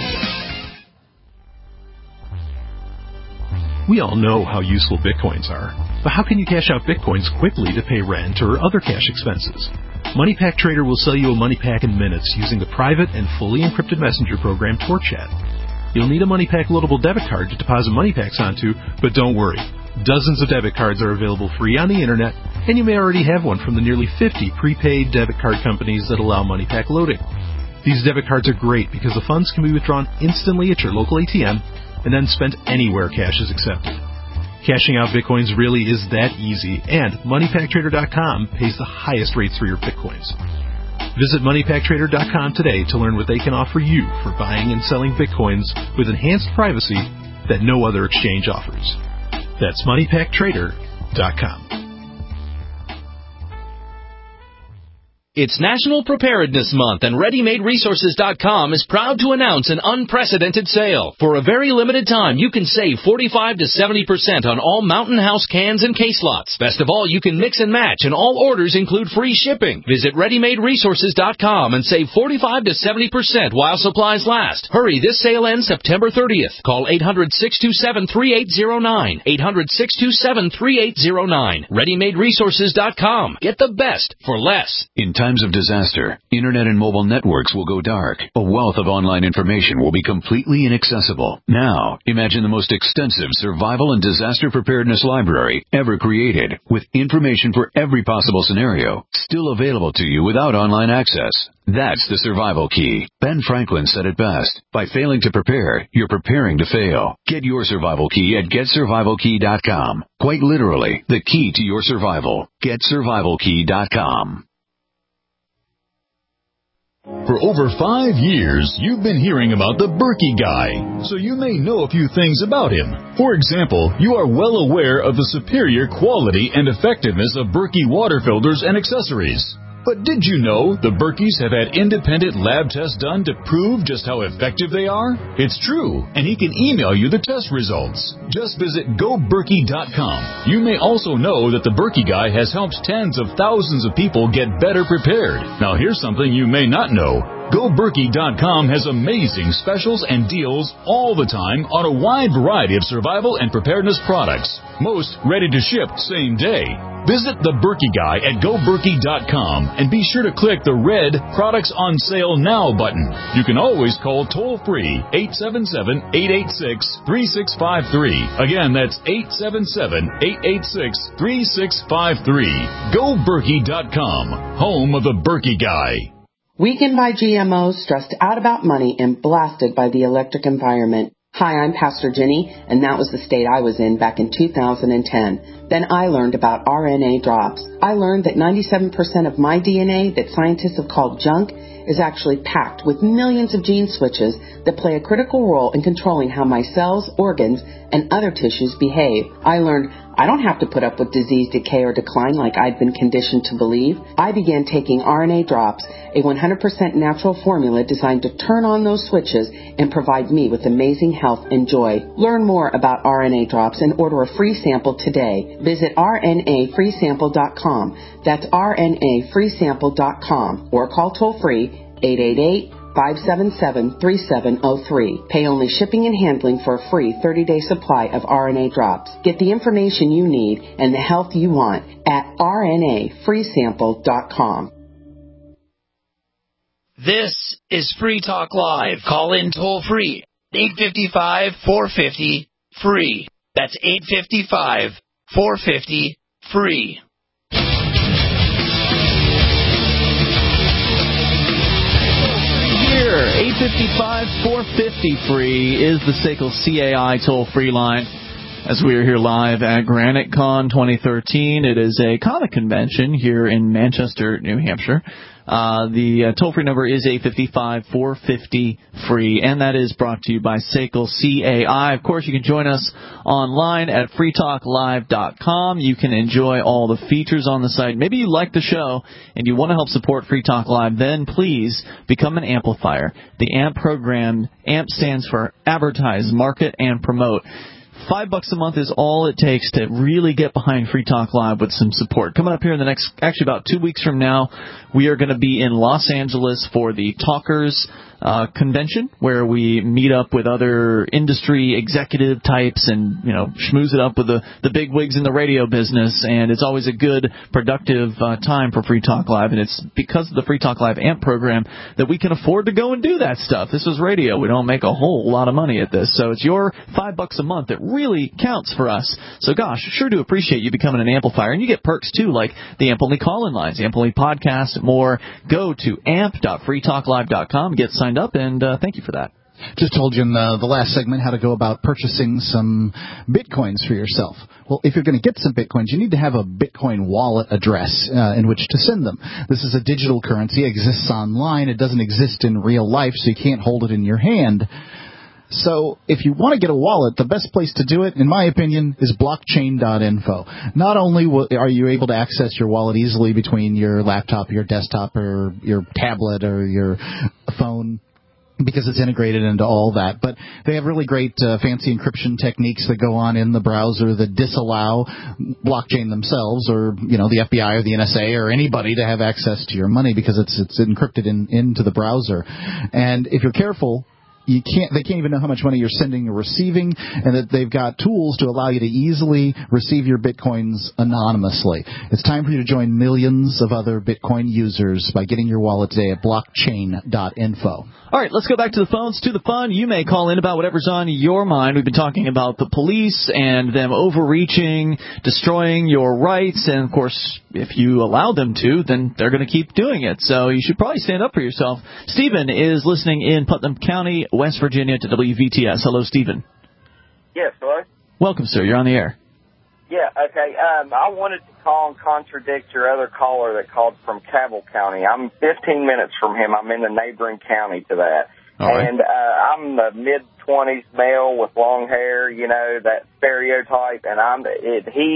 We all know how useful Bitcoins are, but how can you cash out Bitcoins quickly to pay rent or other cash expenses? MoneyPack Trader will sell you a money pack in minutes using the private and fully encrypted messenger program TorChat. You'll need a MoneyPack loadable debit card to deposit money packs onto, but don't worry. Dozens of debit cards are available free on the internet, and you may already have one from the nearly fifty prepaid debit card companies that allow MoneyPack loading. These debit cards are great because the funds can be withdrawn instantly at your local A T M and then spent anywhere cash is accepted. Cashing out Bitcoins really is that easy, and money pack trader dot com pays the highest rates for your Bitcoins. Visit money pack trader dot com today to learn what they can offer you for buying and selling Bitcoins with enhanced privacy that no other exchange offers. That's money pack trader dot com. It's National Preparedness Month, and Ready Made Resources dot com is proud to announce an unprecedented sale. For a very limited time, you can save forty-five to seventy percent on all Mountain House cans and case lots. Best of all, you can mix and match, and all orders include free shipping. Visit Ready Made Resources dot com and save forty-five to seventy percent while supplies last. Hurry, this sale ends September thirtieth. Call eight hundred, six two seven, three eight zero nine. eight hundred, six two seven, three eight zero nine. Ready Made Resources dot com. Get the best for less. In times of disaster, internet and mobile networks will go dark. A wealth of online information will be completely inaccessible. Now, imagine the most extensive survival and disaster preparedness library ever created, with information for every possible scenario, still available to you without online access. That's the survival key. Ben Franklin said it best. By failing to prepare, you're preparing to fail. Get your survival key at get survival key dot com. Quite literally, the key to your survival. get survival key dot com. For over five years, you've been hearing about the Berkey Guy, so you may know a few things about him. For example, you are well aware of the superior quality and effectiveness of Berkey water filters and accessories. But did you know the Berkeys have had independent lab tests done to prove just how effective they are? It's true, and he can email you the test results. Just visit go berkey dot com. You may also know that the Berkey Guy has helped tens of thousands of people get better prepared. Now here's something you may not know. go berkey dot com has amazing specials and deals all the time on a wide variety of survival and preparedness products. Most ready to ship same day. Visit the Berkey Guy at go berkey dot com and be sure to click the red Products on Sale Now button. You can always call toll-free eight seven seven, eight eight six, three six five three. Again, that's eight seven seven, eight eight six, three six five three. go berkey dot com, home of the Berkey Guy. Weakened by G M Os, stressed out about money, and blasted by the electric environment. Hi, I'm Pastor Jenny, and that was the state I was in back in two thousand ten. Then I learned about R N A drops. I learned that ninety-seven percent of my D N A that scientists have called junk is actually packed with millions of gene switches that play a critical role in controlling how my cells, organs, and other tissues behave. I learned I don't have to put up with disease, decay, or decline like I'd been conditioned to believe. I began taking R N A drops, a one hundred percent natural formula designed to turn on those switches and provide me with amazing health and joy. Learn more about R N A drops and order a free sample today. Visit R N A free sample dot com. That's R N A free sample dot com or call toll-free eight eight eight, five seven seven, three seven zero three. Pay only shipping and handling for a free thirty-day supply of R N A drops. Get the information you need and the health you want at R N A free sample dot com. This is Free Talk Live. Call in toll free. eight five five, four five zero, free. That's eight five five, four five zero, free. Here, eight five five, four five zero, free is the S A C L C A I toll-free line. As we are here live at GraniteCon twenty thirteen, it is a comic convention here in Manchester, New Hampshire. Uh, the uh, toll-free number is eight five five, four five zero, free, and that is brought to you by S A C L C A I. Of course, you can join us online at free talk live dot com. You can enjoy all the features on the site. Maybe you like the show and you want to help support Free Talk Live, then please become an amplifier. The A M P program, A M P stands for Advertise, Market, and Promote. Five bucks a month is all it takes to really get behind Free Talk Live with some support. Coming up here in the next, actually about two weeks from now, we are going to be in Los Angeles for the Talkers uh, convention, where we meet up with other industry executive types and, you know, schmooze it up with the, the big wigs in the radio business. And it's always a good, productive uh, time for Free Talk Live. And it's because of the Free Talk Live A M P program that we can afford to go and do that stuff. This is radio. We don't make a whole lot of money at this. So it's your five bucks a month that really counts for us. So, gosh, sure do appreciate you becoming an amplifier. And you get perks, too, like the A M P-only call-in lines, the A M P-only podcast, and more. Go to amp dot free talk live dot com, get signed up, and uh, thank you for that. Just told you in the, the last segment how to go about purchasing some Bitcoins for yourself. Well, if you're going to get some Bitcoins, you need to have a Bitcoin wallet address uh, in which to send them. This is a digital currency. It exists online. It doesn't exist in real life, so you can't hold it in your hand. So if you want to get a wallet, the best place to do it, in my opinion, is blockchain dot info. Not only will, are you able to access your wallet easily between your laptop, your desktop, or your tablet, or your phone, because it's integrated into all that, but they have really great uh, fancy encryption techniques that go on in the browser that disallow blockchain themselves, or, you know, the F B I or the N S A or anybody to have access to your money, because it's it's encrypted in, into the browser. And if you're careful, You can't. They can't even know how much money you're sending or receiving, and that they've got tools to allow you to easily receive your Bitcoins anonymously. It's time for you to join millions of other Bitcoin users by getting your wallet today at blockchain dot info. All right, let's go back to the phones, to the fun. You may call in about whatever's on your mind. We've been talking about the police and them overreaching, destroying your rights, and, of course, if you allow them to, then they're going to keep doing it. So you should probably stand up for yourself. Stephen is listening in Putnam County, West Virginia, to W V T S. Hello, Stephen. Yes, hello? Welcome, sir. You're on the air. Yeah, okay. Um, I wanted to call and contradict your other caller that called from Cabell County. I'm fifteen minutes from him. I'm in the neighboring county to that. All right. And uh, I'm the mid-twenties male with long hair, you know, that stereotype. And I'm it, he,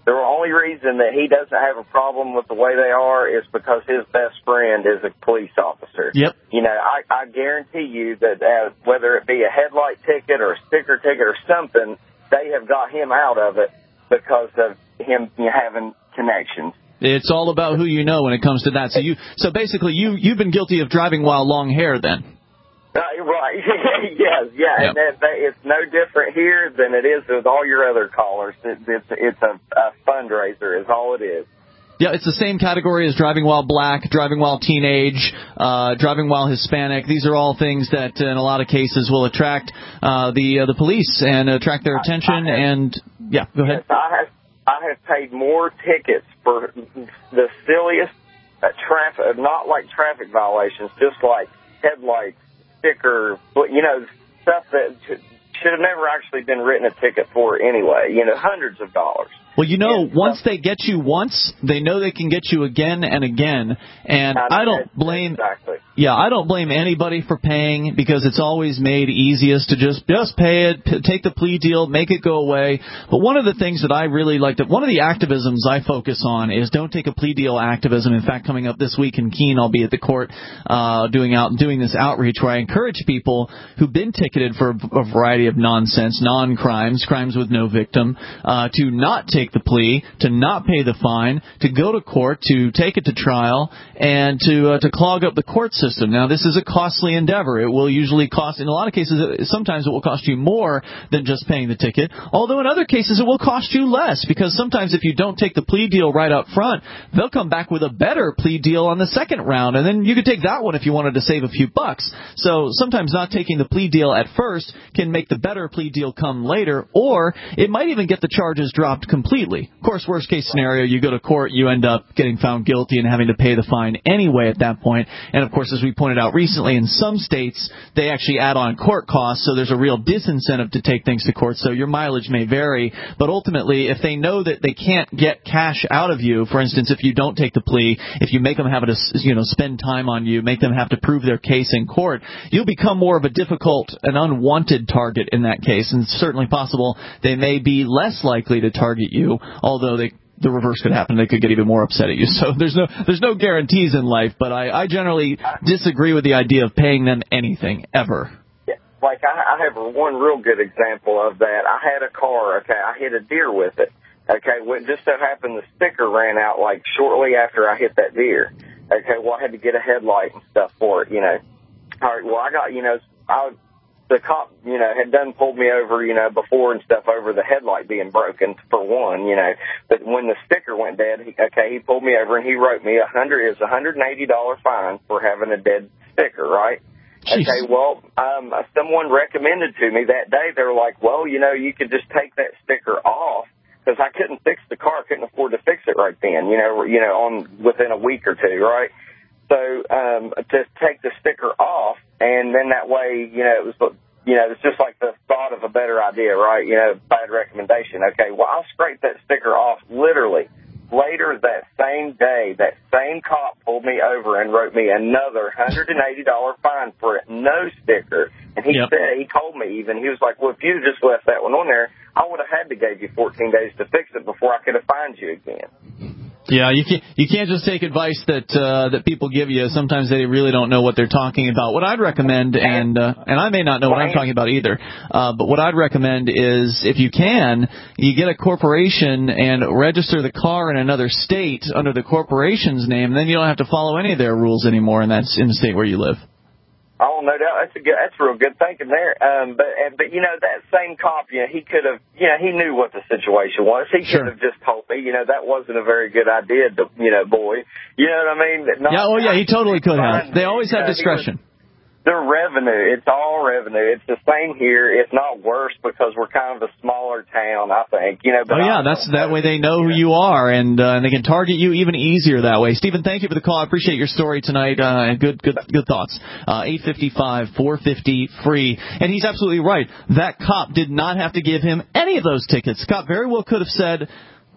The only reason that he doesn't have a problem with the way they are is because his best friend is a police officer. Yep. You know, I, I guarantee you that uh, whether it be a headlight ticket or a sticker ticket or something, they have got him out of it because of him you know, having connections. It's all about who you know when it comes to that. So you, so basically, you you've been guilty of driving while long hair, then. Uh, right. yes. Yeah. Yep. And that, that, it's no different here than it is with all your other callers. It, it's it's a, a fundraiser, is all it is. Yeah, it's the same category as driving while black, driving while teenage, uh, driving while Hispanic. These are all things that, in a lot of cases, will attract uh, the uh, the police and attract their attention. I, I have, and yeah, go ahead. Yes, I have I have paid more tickets for the silliest uh, traffic, not like traffic violations, just like headlights, sticker, you know, stuff that should have never actually been written a ticket for anyway. You know, hundreds of dollars. Well, you know, once they get you once, they know they can get you again and again. And I don't blame, exactly. yeah, I don't blame anybody for paying because it's always made easiest to just just pay it, p- take the plea deal, make it go away. But one of the things that I really like, to, one of the activisms I focus on is don't take a plea deal activism. In fact, coming up this week in Keene, I'll be at the court uh, doing out doing this outreach where I encourage people who've been ticketed for a, a variety of nonsense, non-crimes, crimes with no victim, uh, to not take the plea, to not pay the fine, to go to court, to take it to trial, and to uh, to clog up the court system. Now, this is a costly endeavor. It will usually cost, in a lot of cases, sometimes it will cost you more than just paying the ticket, although in other cases it will cost you less, because sometimes if you don't take the plea deal right up front, they'll come back with a better plea deal on the second round, and then you could take that one if you wanted to save a few bucks. So sometimes not taking the plea deal at first can make the better plea deal come later, or it might even get the charges dropped completely. Of course, worst case scenario, you go to court, you end up getting found guilty and having to pay the fine anyway at that point. And of course, as we pointed out recently, in some states, they actually add on court costs, so there's a real disincentive to take things to court. So your mileage may vary, but ultimately, if they know that they can't get cash out of you, for instance, if you don't take the plea, if you make them have to, you know, spend time on you, make them have to prove their case in court, you'll become more of a difficult and unwanted target in that case. And it's certainly possible they may be less likely to target you, although they, the reverse could happen. They could get even more upset at you. So there's no there's no guarantees in life, but I, I generally disagree with the idea of paying them anything, ever. Yeah, like, I, I have one real good example of that. I had a car, okay, I hit a deer with it. Okay, well, it just so happened the sticker ran out, like, shortly after I hit that deer. Okay, well, I had to get a headlight and stuff for it, you know. All right, well, I got, you know, I the cop, you know, had done pulled me over, you know, before and stuff over the headlight being broken, for one, you know. But when the sticker went dead, he, okay, he pulled me over and he wrote me a hundred, it was a one hundred eighty dollars fine for having a dead sticker, right? Jeez. Okay, well, um, someone recommended to me that day, they were like, well, you know, you could just take that sticker off, because I couldn't fix the car, couldn't afford to fix it right then, you know, you know, on within a week or two, right? So um, to take the sticker off, and then that way, you know, it was, you know, it's just like the thought of a better idea, right? You know, bad recommendation. Okay, well, I'll scrape that sticker off literally. Later that same day, that same cop pulled me over and wrote me another one hundred eighty dollars fine for it, no sticker. And he yep. said, he told me even, he was like, well, if you just left that one on there, I would have had to give you fourteen days to fix it before I could have fined you again. Yeah, you can't you can't just take advice that uh, that people give you. Sometimes they really don't know what they're talking about. What I'd recommend, and uh, and I may not know what I'm talking about either, uh, but what I'd recommend is, if you can, you get a corporation and register the car in another state under the corporation's name. Then you don't have to follow any of their rules anymore, and that's in the state where you live. Oh, no doubt. That's a good, that's real good thinking there. Um, but, but, you know, that same cop, you know, he could have, you know, he knew what the situation was. He sure. could have just told me, you know, that wasn't a very good idea, to, you know, boy. You know what I mean? Not, yeah, oh, yeah, he totally could have. They always have discretion. The revenue, it's all revenue. It's the same here. It's not worse because we're kind of a smaller town, I think. You know. But oh yeah, that's that way they know who you are, and uh, and they can target you even easier that way. Stephen, thank you for the call. I appreciate your story tonight, uh, and good good good thoughts. Uh, eight five five, four five zero, free, and he's absolutely right. That cop did not have to give him any of those tickets. Cop very well could have said,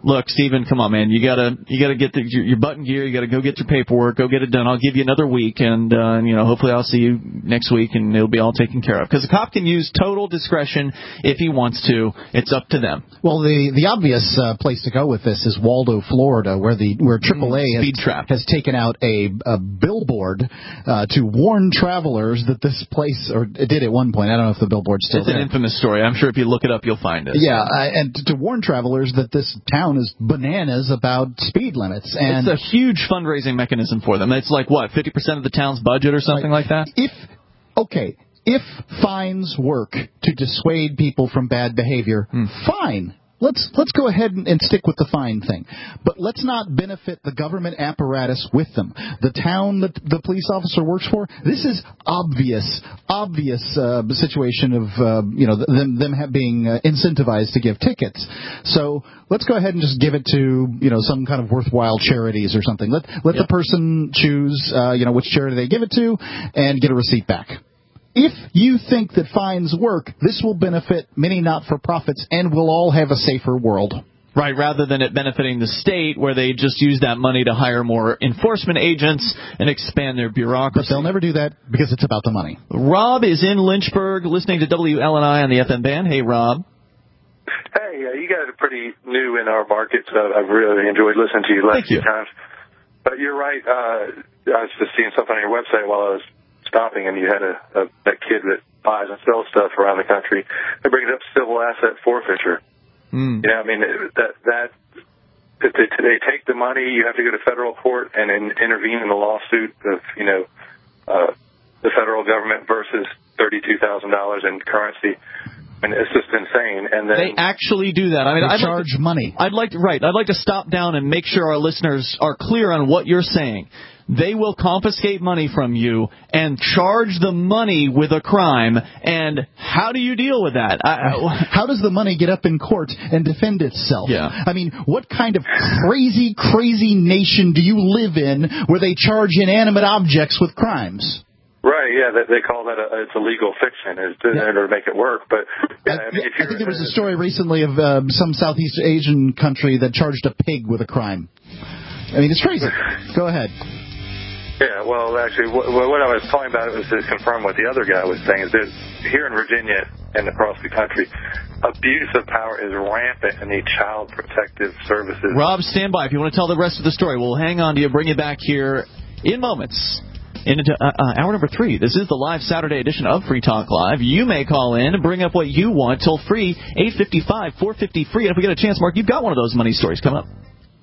Look, Stephen, come on, man. You gotta, you gotta get the, your, your button gear. You gotta go get your paperwork. Go get it done. I'll give you another week, and uh, you know, hopefully, I'll see you next week, and it'll be all taken care of. Because the cop can use total discretion if he wants to. It's up to them. Well, the the obvious uh, place to go with this is Waldo, Florida, where the where triple A Speed has, trap. has taken out a, a billboard uh, to warn travelers that this place, or it did at one point. I don't know if the billboard's still It's there. an infamous story. I'm sure if you look it up, you'll find it. Yeah, uh, and to warn travelers that this town is bananas about speed limits. And it's a huge fundraising mechanism for them. It's like, what, fifty percent of the town's budget or something like, like that? If, okay, if fines work to dissuade people from bad behavior, hmm. fine. Let's let's go ahead and, and stick with the fine thing. But let's not benefit the government apparatus with them. The town that the police officer works for, this is obvious, obvious uh, situation of, uh, you know, them, them have being uh, incentivized to give tickets. So let's go ahead and just give it to, you know, some kind of worthwhile charities or something. Let, let yep. the person choose, uh, you know, which charity they give it to and get a receipt back. If you think that fines work, this will benefit many not-for-profits, and we'll all have a safer world. Right, rather than it benefiting the state, where they just use that money to hire more enforcement agents and expand their bureaucracy. But they'll never do that because it's about the money. Rob is in Lynchburg, listening to W L N I on the F M band. Hey, Rob. Hey, uh, you guys are pretty new in our market, so I've really enjoyed listening to you last few times. But you're right. Uh, I was just seeing something on your website while I was stopping, and you had a, a that kid that buys and sells stuff around the country. It brings up civil asset forfeiture. Mm. You know, I mean, that that if they, they take the money, you have to go to federal court and in, intervene in the lawsuit of, you know, uh, the federal government versus thirty-two thousand dollars in currency. I mean, it's just insane. And then they actually do that. I mean, they I'd charge like to, money. I'd like to, right. I'd like to stop down and make sure our listeners are clear on what you're saying. They will confiscate money from you and charge the money with a crime. And how do you deal with that? I, how does the money get up in court and defend itself? Yeah. I mean, what kind of crazy, crazy nation do you live in where they charge inanimate objects with crimes? Right, yeah, they, they call that a, it's a legal fiction is to, yeah. in order to make it work. But yeah, I, I, mean, if I think there was a story recently of uh, some Southeast Asian country that charged a pig with a crime. I mean, it's crazy. Go ahead. Yeah, well, actually, what, what I was talking about was to confirm what the other guy was saying, is that here in Virginia and across the country, abuse of power is rampant in the child protective services. Rob, stand by. If you want to tell the rest of the story, we'll hang on to you, bring you back here in moments. Into uh, uh, hour number three. This is the live Saturday edition of Free Talk Live. You may call in and bring up what you want till free, eight five five, four five zero, free. And if we get a chance, Mark, you've got one of those money stories coming up.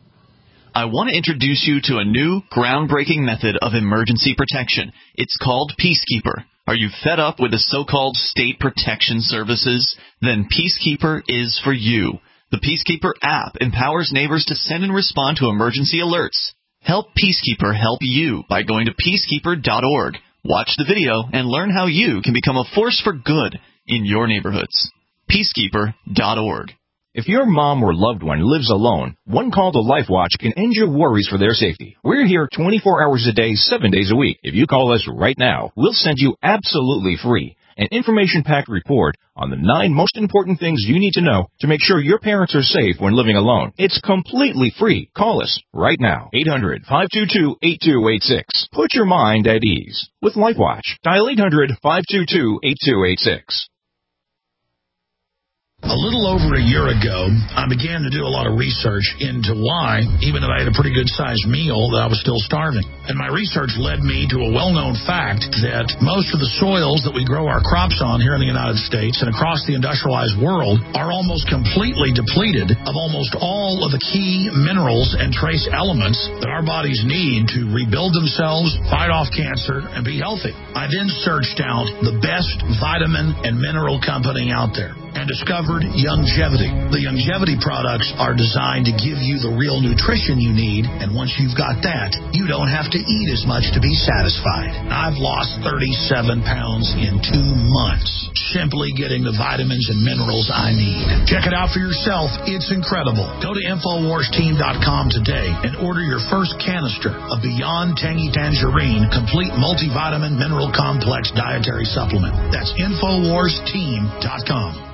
I want to introduce you to a new, groundbreaking method of emergency protection. It's called Peacekeeper. Are you fed up with the so-called state protection services? Then Peacekeeper is for you. The Peacekeeper app empowers neighbors to send and respond to emergency alerts. Help Peacekeeper help you by going to peacekeeper dot org. Watch the video and learn how you can become a force for good in your neighborhoods. peacekeeper dot org. If your mom or loved one lives alone, one call to LifeWatch can end your worries for their safety. We're here twenty-four hours a day, seven days a week. If you call us right now, we'll send you absolutely free an information-packed report on the nine most important things you need to know to make sure your parents are safe when living alone. It's completely free. Call us right now. eight hundred, five two two, eight two eight six. Put your mind at ease with LifeWatch. Dial eight hundred, five two two, eight two eight six. A little over a year ago, I began to do a lot of research into why, even if I had a pretty good-sized meal, that I was still starving. And my research led me to a well-known fact that most of the soils that we grow our crops on here in the United States and across the industrialized world are almost completely depleted of almost all of the key minerals and trace elements that our bodies need to rebuild themselves, fight off cancer, and be healthy. I then searched out the best vitamin and mineral company out there and discovered Youngevity. The Youngevity products are designed to give you the real nutrition you need, and once you've got that, you don't have to eat as much to be satisfied. I've lost thirty-seven pounds in two months, simply getting the vitamins and minerals I need. Check it out for yourself. It's incredible. Go to infowars team dot com today and order your first canister of Beyond Tangy Tangerine Complete Multivitamin Mineral Complex Dietary Supplement. That's infowars team dot com.